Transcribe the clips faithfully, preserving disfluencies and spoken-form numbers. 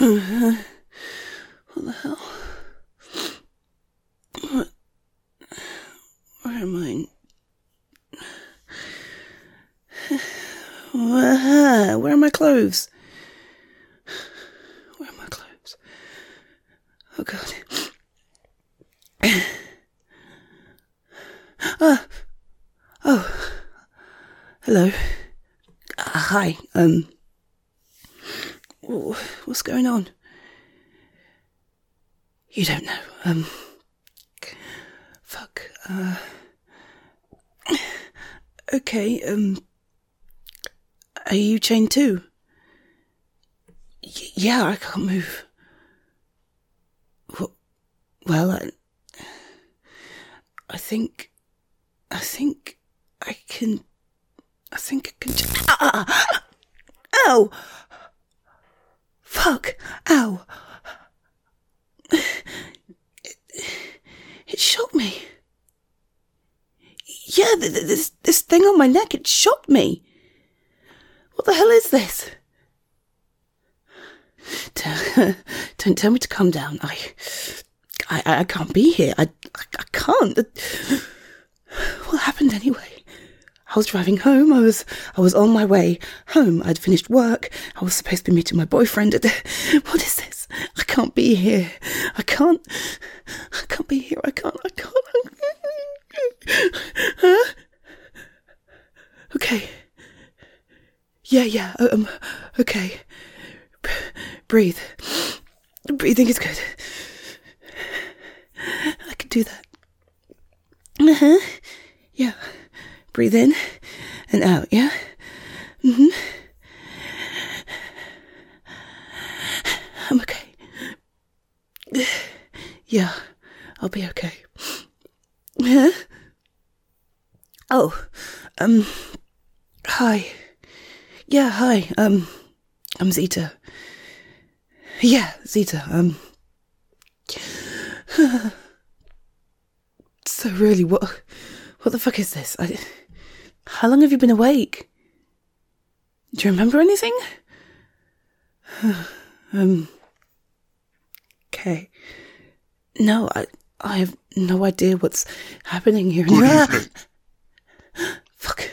What the hell? What? Where am I? Where, where are my clothes? Where are my clothes? Oh God. Ah. Oh. Hello. Uh, hi. Um. What's going on? You don't know. Um. Fuck. Uh. Okay. Um. Are you chained too? Y- yeah, I can't move. Well, I, I think, I think I can, I think I can, ah, ow, fuck, ow, it, it shocked me. Yeah, this, this thing on my neck, it shocked me. What the hell is this? Don't tell me to calm down. I, I, I can't be here. I, I, I can't. What happened anyway? I was driving home. I was, I was on my way home. I'd finished work. I was supposed to be meeting my boyfriend. What is this? I can't be here. I can't. I can't be here. I can't. I can't. Huh? Okay. Yeah, yeah. Um. Okay. B- breathe. Breathing is good. I can do that. Uh-huh. Yeah. Breathe in and out, yeah? Mm-hmm. I'm okay. Yeah, I'll be okay. Huh? Oh, um, hi. Yeah, hi, um, I'm Zeta. Yeah, Zeta, um... So really, what, what the fuck is this? I, how long have you been awake? Do you remember anything? um, okay. No, I, I have no idea what's happening here. Good evening. Fuck.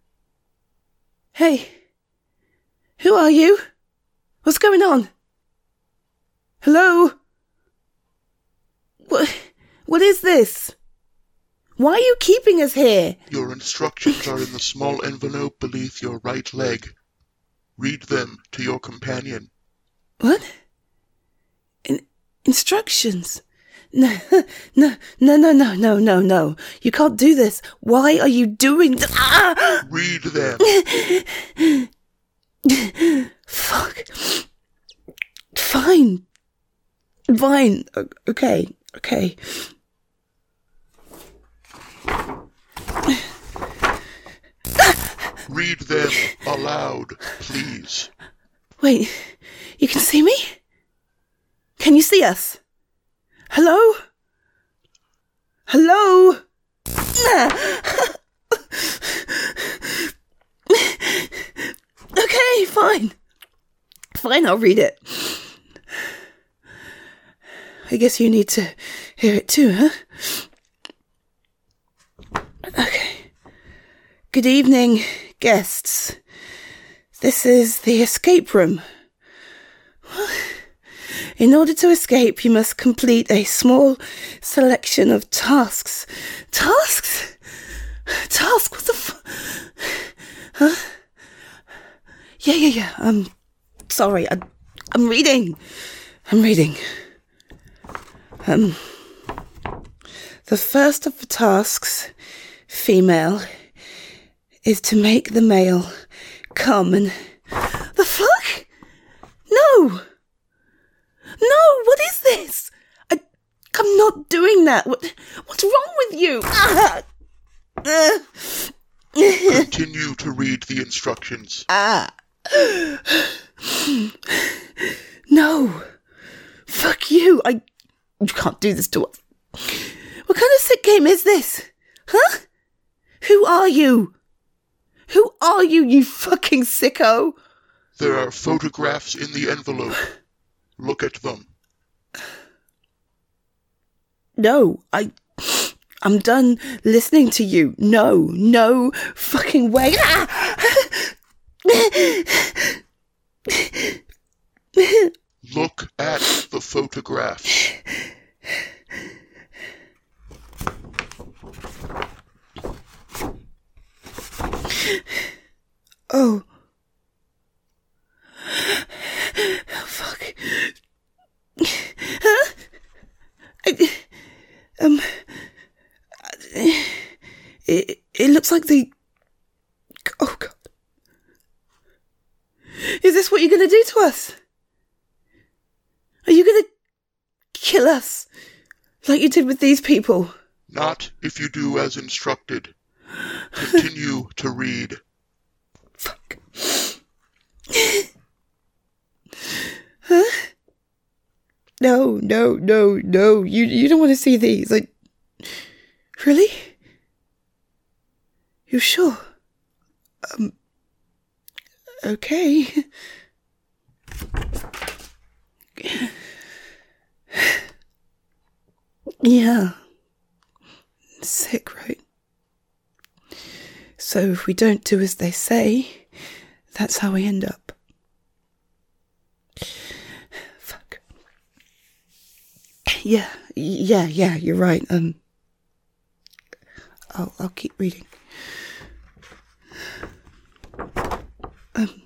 Hey. Who are you? What's going on? Hello? What, what is this? Why are you keeping us here? Your instructions are in the small envelope beneath your right leg. Read them to your companion. What? In- instructions? No, no, no, no, no, no, no, no. You can't do this. Why are you doing this? Ah! Read them. Fuck. Fine. Fine. O- okay. Okay. Read them aloud, please. Wait. You can see me? Can you see us? Hello? Hello? Okay, fine. Fine, I'll read it. I guess you need to hear it too, huh? Okay. Good evening, guests. This is the escape room. In order to escape, you must complete a small selection of tasks. Tasks? Tasks? What the f... Huh? Yeah, yeah, yeah. Um, sorry. I, I'm reading. I'm reading. Um, the first of the tasks, female, is to make the male come and... The fuck? No! No, what is this? I, I'm not doing that. What, what's wrong with you? Ah! Uh, Continue to read the instructions. Ah. No. Fuck you. I... You can't do this to us. What kind of sick game is this? Huh? Who are you? Who are you, you fucking sicko? There are photographs in the envelope. Look at them. No, I... I'm done listening to you. No, no fucking way. Look at the photographs. Oh. Oh, fuck. Huh? I, um... It, it looks like the... Oh, God. Is this what you're going to do to us? Are you going to kill us like you did with these people? Not if you do as instructed. Continue to read. Fuck. Huh? No, no, no, no. You, you don't want to see these. Like... Really? You sure? Um, okay. Yeah. Sick, right? So if we don't do as they say, that's how we end up. Fuck. Yeah, yeah, yeah, you're right. Um, I'll, I'll keep reading. Um,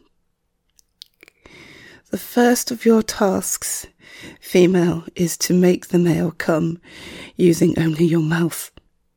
the first of your tasks, female, is to make the male come using only your mouth.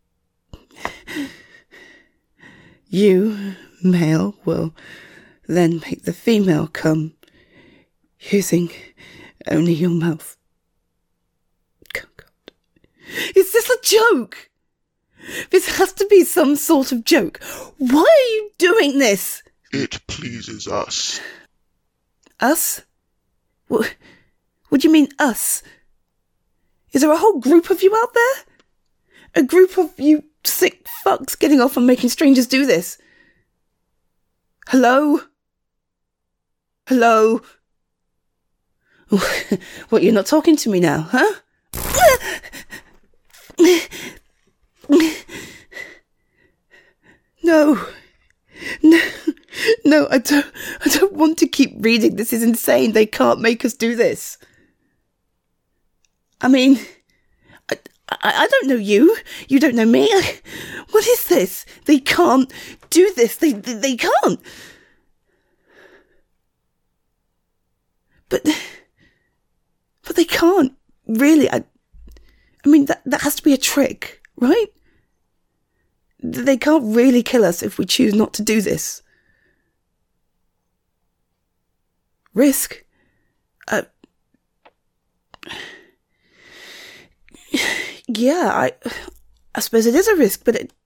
You, male, will then make the female come using only your mouth. Oh, God. Is this a joke? This has to be some sort of joke. Why are you doing this? It pleases us. Us? What, what do you mean, us? Is there a whole group of you out there? A group of you sick fucks getting off and making strangers do this? Hello? Hello? What, you're not talking to me now, huh? No. No. No, I don't I don't want to keep reading. This is insane. They can't make us do this. I mean, I, I, I don't know you. You don't know me. I, what is this? They can't do this. They, they, they can't. But, but they can't. Really. I, I mean, that, that has to be a trick, right? They can't really kill us if we choose not to do this. Risk? Uh, yeah, I, I suppose it is a risk, but it,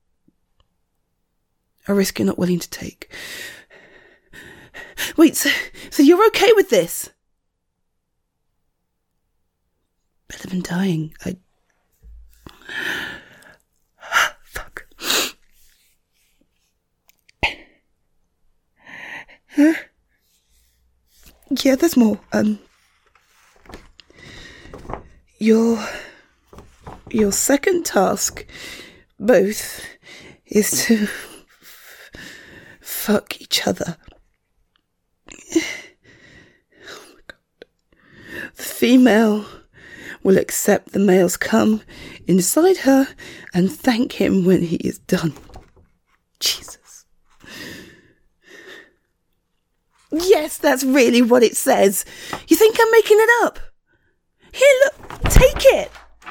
a risk you're not willing to take. Wait, so, so you're okay with this? Better than dying. I... Fuck. Huh? Yeah, there's more. Um, your, your second task, both, is to f- fuck each other. Oh my God. The female will accept the male's cum inside her and thank him when he is done. Jesus. Yes, that's really what it says. You think I'm making it up? Here, look, take it.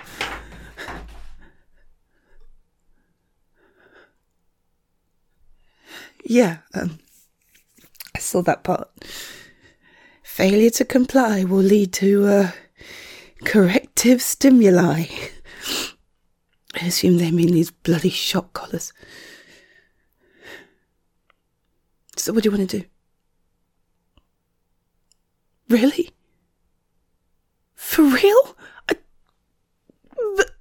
Yeah, um, I saw that part. Failure to comply will lead to, uh, corrective stimuli. I assume they mean these bloody shock collars. So what do you want to do? Really? For real? I, but,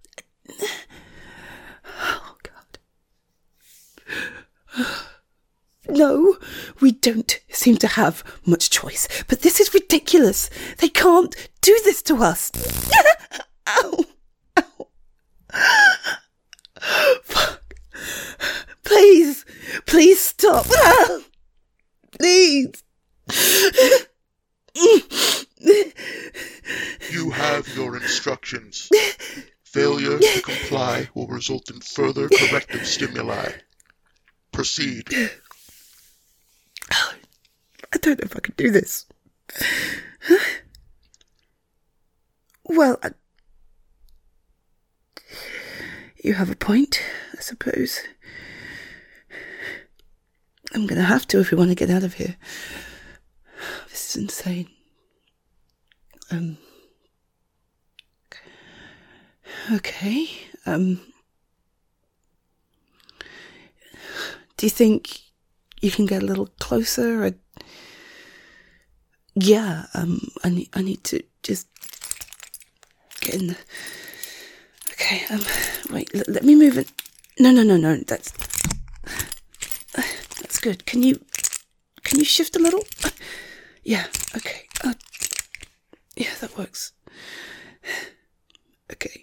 oh, God. No, we don't seem to have much choice. But this is ridiculous. They can't do this to us. Ow. Ow. Fuck. Please. Please stop. Please. You have your instructions. Failure to comply will result in further corrective stimuli. Proceed. I don't know if I can do this. Well, I... you have a point, I suppose. I'm going to have to if we want to get out of here. This is insane. Um... Okay, um... do you think you can get a little closer? Or... Yeah, um, I need, I need to just get in the... Okay, um, wait, l- let me move it. No, no, no, no, that's... That's good. Can you... Can you shift a little? Yeah, okay. Uh, yeah, that works. Okay.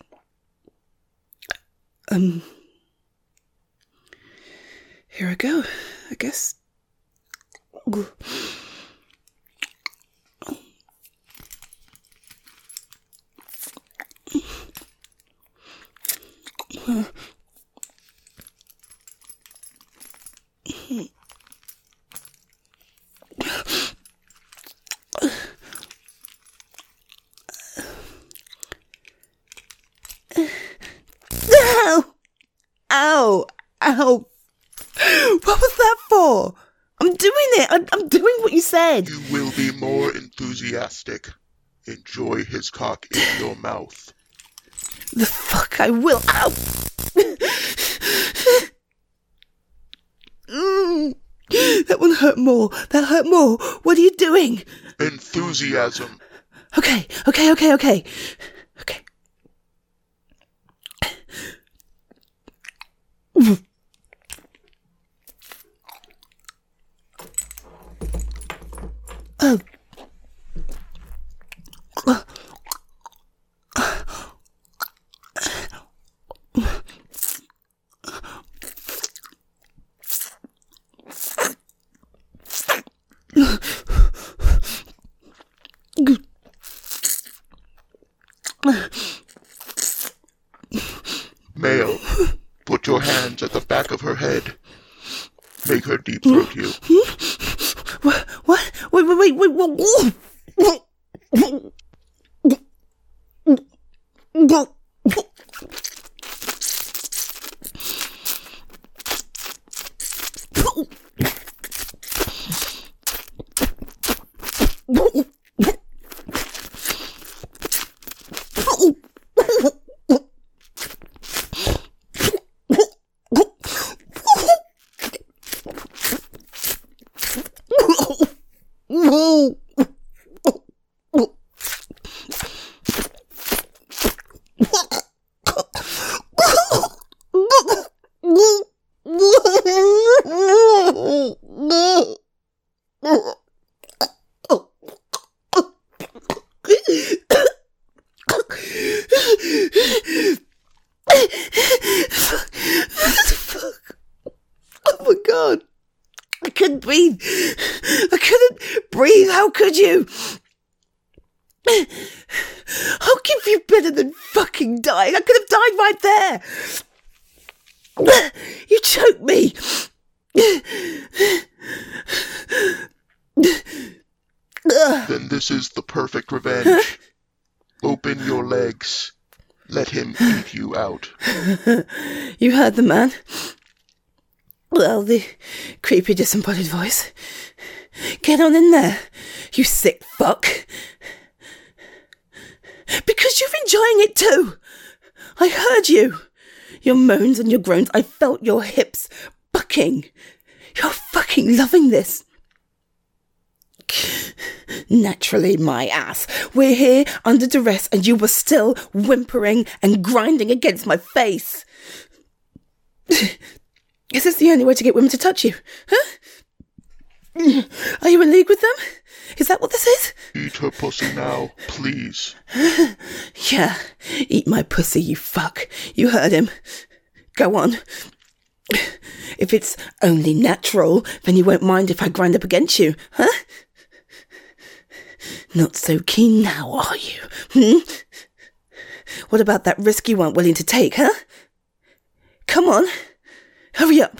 Um... Here I go, I guess. Ooh. Ow! Ow! Ow! What was that for? I'm doing it. I'm, I'm doing what you said. You will be more enthusiastic. Enjoy his cock in your mouth. The fuck I will. Ow! mm. That one hurt more. That hurt more. What are you doing? Enthusiasm. Okay, okay, okay, okay. Okay. Oh. Male, put your hands at the back of her head. Make her deep throat you. What? What? Wait, wait, wait, wait, wait. Oh my god. I couldn't breathe. I couldn't breathe. How could you? How could you better than fucking dying? I could have died right there. You choked me. Then this is the perfect revenge. Open your legs. Let him eat you out. You heard the man. Well, the creepy disembodied voice. Get on in there, you sick fuck. Because you're enjoying it too. I heard you. Your moans and your groans. I felt your hips bucking. You're fucking loving this. Naturally, my ass. We're here under duress and you were still whimpering and grinding against my face. Is this the only way to get women to touch you? Huh? I Are you in league with them? Is that what this is? Eat her pussy now, please. Yeah, eat my pussy, you fuck. You heard him. Go on. If it's only natural, then you won't mind if I grind up against you, huh? Not so keen now, are you? Hmm? What about that risk you weren't willing to take, huh? Come on. Hurry up.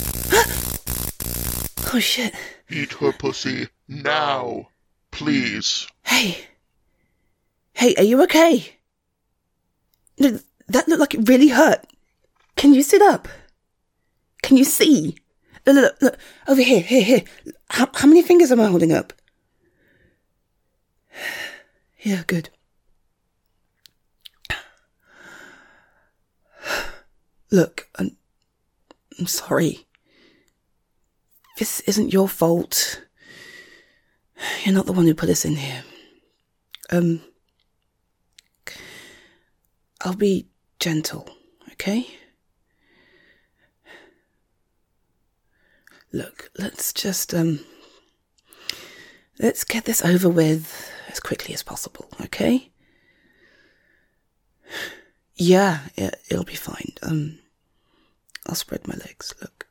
Oh, shit. Eat her pussy now, please. Hey. Hey, are you okay? No, that looked like it really hurt. Can you sit up? Can you see? Look, look, look. Over here, here, here. How, how many fingers am I holding up? Yeah, good. Look, I'm, I'm sorry. This isn't your fault. You're not the one who put us in here. Um, I'll be gentle, okay? Look, let's just, um, let's get this over with as quickly as possible, okay? Yeah, yeah, it'll be fine. Um, I'll spread my legs, look.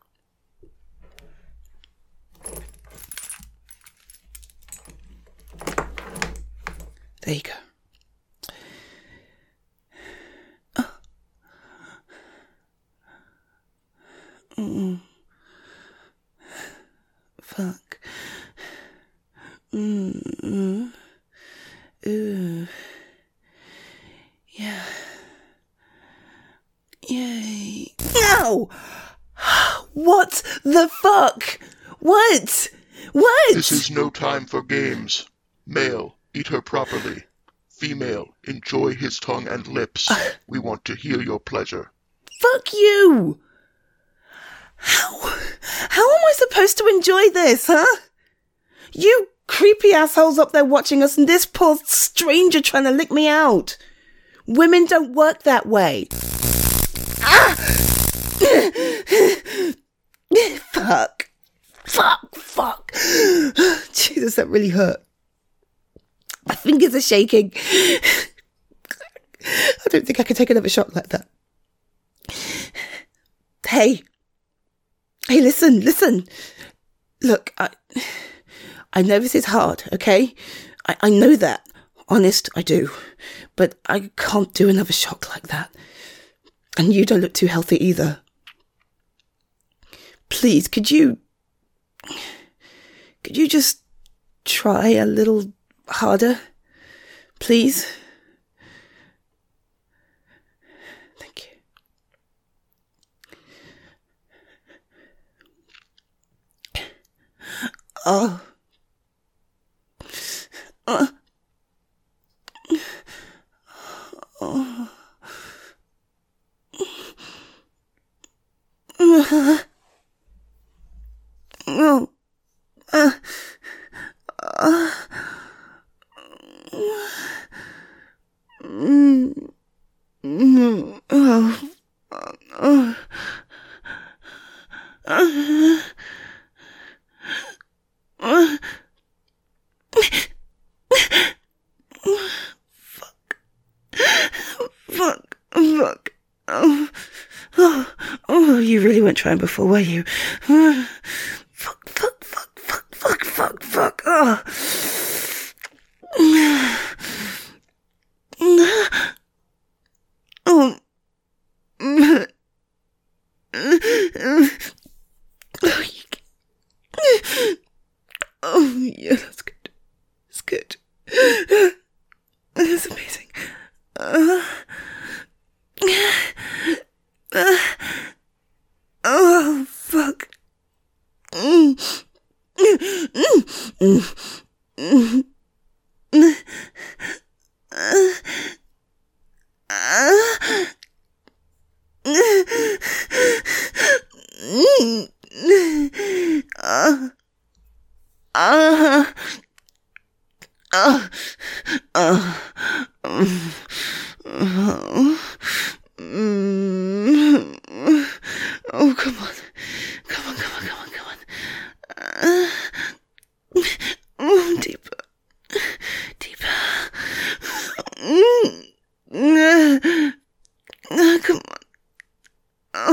There you go. Oh. Mm. Fuck. Mm. Ooh. Yeah. Yay. No! What the fuck? What? What? This is no time for games. Male, eat her properly. Female, enjoy his tongue and lips. Uh, we want to hear your pleasure. Fuck you! How? How am I supposed to enjoy this, huh? You creepy assholes up there watching us and this poor stranger trying to lick me out. Women don't work that way. Ah! Fuck. Fuck, fuck. Jesus, that really hurt. My fingers are shaking. I don't think I can take another shot like that. Hey. Hey, listen, listen. Look, I I know this is hard, okay? I, I know that. Honest, I do. But I can't do another shock like that. And you don't look too healthy either. Please, could you... Could you just try a little harder? Please? Thank you. Oh. Uh. Oh. Uh. Oh. Uh. Uh. Mm. Mm. Oh. Uh. Uh. Uh. Fuck. Fuck. Fuck. Oh. Oh. Oh, you really weren't trying before, were you? Uh. Fuck, fuck, fuck, fuck, fuck, fuck, fuck. Oh. Oh. Oh, yeah, that's good. That's good. That's amazing. Uh, uh, oh, fuck. Mm. Mm. Mm. Mm. Mm. Uh, uh, mm. Uh, uh, uh, uh, um, oh, mm, oh, come on, come on, come on, come on, come on. Uh,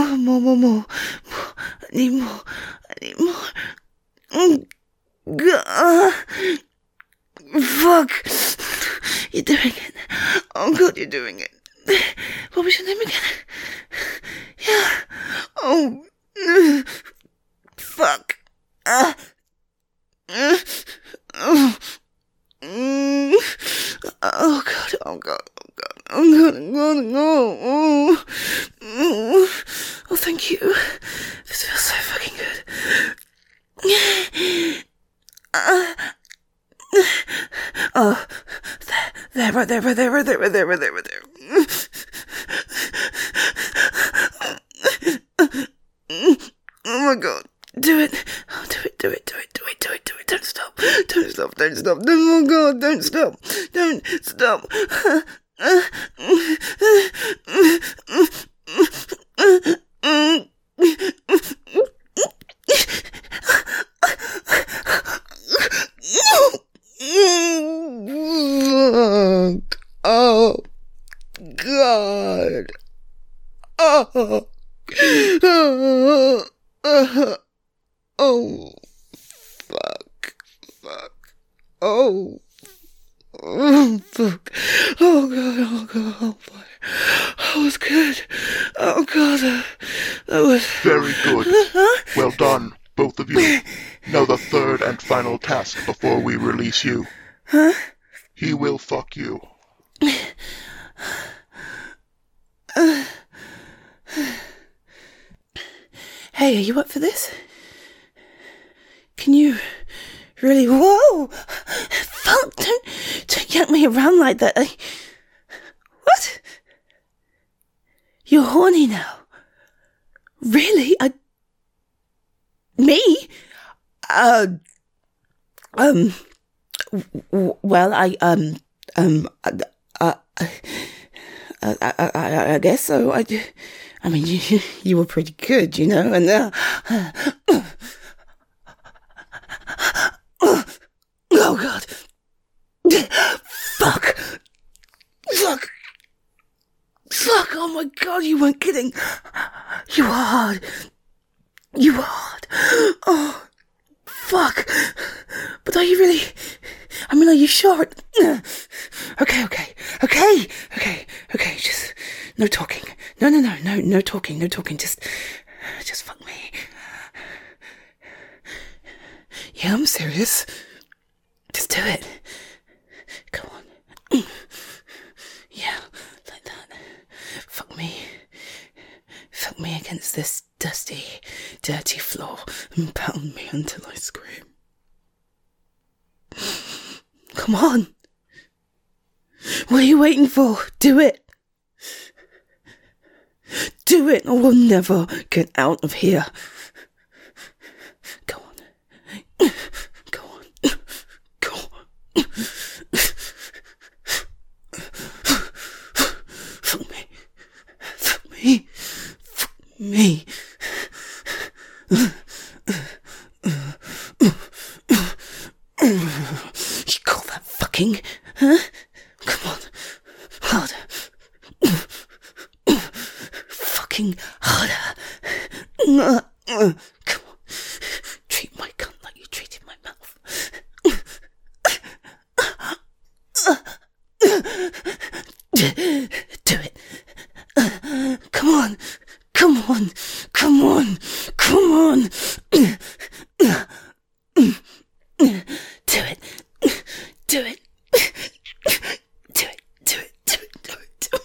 more, more, more, more. I need more. I need more. Mm. God. Fuck. You're doing it. Oh, God, you're doing it. What was your name again? Yeah. Oh. Fuck. Uh. Uh. Oh. Mm. Oh, God. Oh, God. Oh, God. Oh, God. Oh, God. Oh, oh. Oh, thank you. This feels so fucking good. Uh. Oh, there, there, right there, right there, right there, right there, right there, right there. Oh my God, do it, oh, do it, do it, do it, do it, do it, do it, don't stop, don't stop, don't stop, oh my God, don't stop, don't stop. Oh, God. Oh. Oh. Oh. Oh. Fuck. Fuck. Oh. Oh, fuck. Oh, God. Oh, God. Oh, boy. That was good. Oh, God. Uh, that was... Very good. Well done, both of you. Now the third and final task before we release you. Huh? He will fuck you. Uh, hey, are you up for this? Can you really... Whoa! Fuck, don't, don't yank me around like that. I... What? You're horny now? Really? I... Me? Uh... Um... W- well, I, um... Um... Uh... uh I, I, I, I guess so. I, I mean, you, you were pretty good, you know, and uh, oh God, fuck, fuck, fuck! Oh my God, you weren't kidding. You were hard. You were hard. Oh, fuck. But are you really? I mean, are you sure? Okay, okay, okay, okay, okay, just, no talking. No, no, no, no, no talking, no talking, just, just fuck me. Yeah, I'm serious. Just do it. Come on. Yeah, like that. Fuck me. Fuck me against this dusty, dirty floor and pound me until I scream. Come on. What are you waiting for? Do it. Do it or we'll never get out of here. Go on. Go on. Go on. Fuck me. Fuck me. Fuck me. You call that fucking? Huh? Come on. Harder. Fucking harder. Come on. Treat my cunt like you treated my mouth. Do it. Come on. Come on. Come on. Come on. Do it. Do it. Do it. Do it. Do it. Do it. Do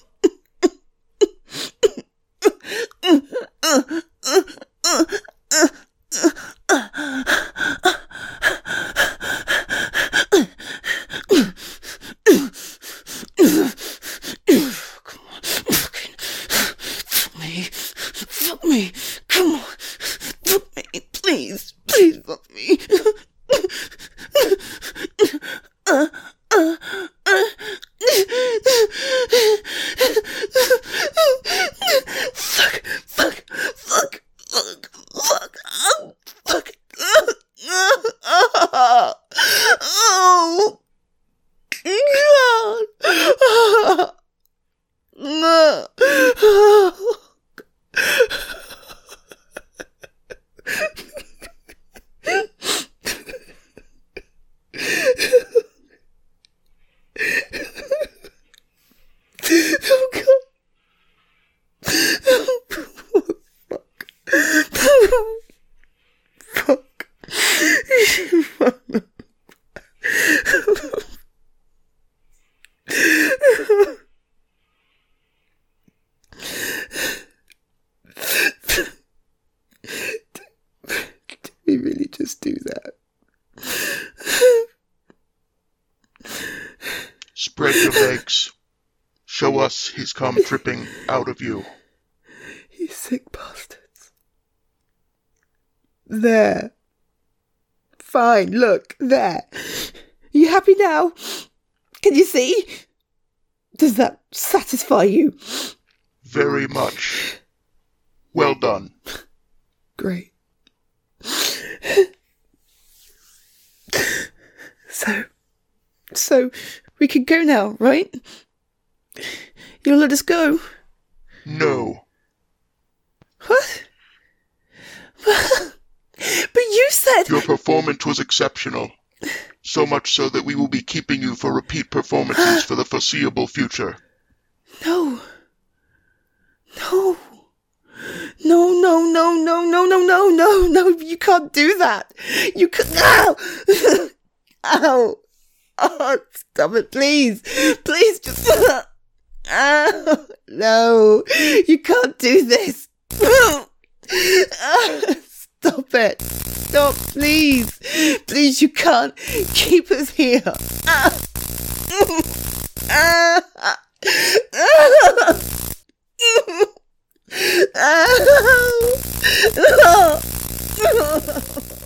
Come on. Fucking fuck me. Fuck me. Come on. Fuck me. Please. Please fuck me. uh. we really just do that? Spread your legs. Show us he's come dripping out of you. You sick bastards. There. Fine, look, there. Are you happy now? Can you see? Does that satisfy you? Very much. Well done. Great. So, so we can go now, right? You'll let us go? No. What? But you said... Your performance was exceptional. So much so that we will be keeping you for repeat performances for the foreseeable future. No. No. No, no, no, no, no, no, no, no, no, you can't do that. You can't... Ow! Ow! Oh, stop it, please. Please, just... Ow! No, you can't do this. Stop it. Stop, please. Please, you can't keep us here. Oh.